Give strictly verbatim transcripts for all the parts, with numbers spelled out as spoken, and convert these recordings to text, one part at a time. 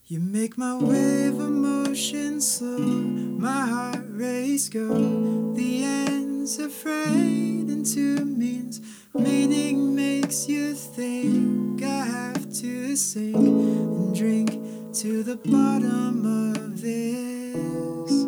You make my wave of motion slow, my heart race go. The end's a fade into means. Meaning makes you think. I have to sink and drink to the bottom of this.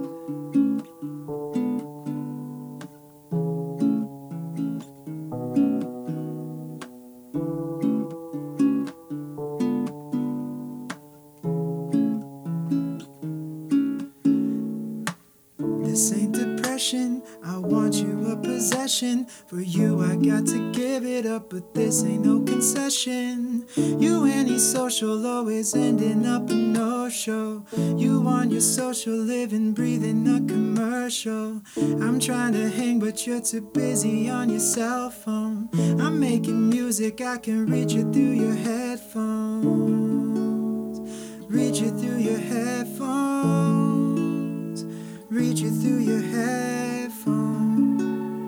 This ain't depression, I want you a possession. For you I got to give it up, but this ain't no concession. You antisocial, always ending up a no-show. You on your social living, breathing a commercial. I'm trying to hang, but you're too busy on your cell phone. I'm making music, I can reach you through your headphones. Reach you through your headphones. Reach you through your headphones.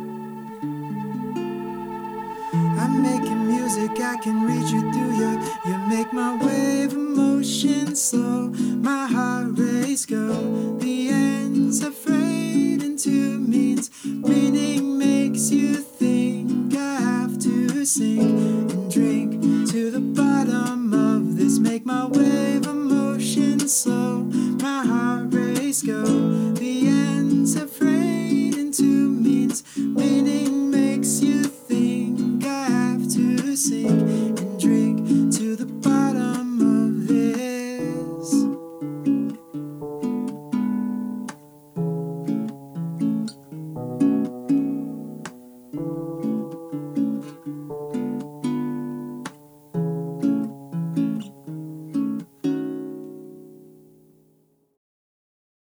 I'm making music, I can reach you through your. You make my wave of motion slow, my heart race go. The end's afraid into means. Meaning makes you think. I have to sink and drink to the bottom of this. Make my wave of motion slow, my heart race go. The end's afraid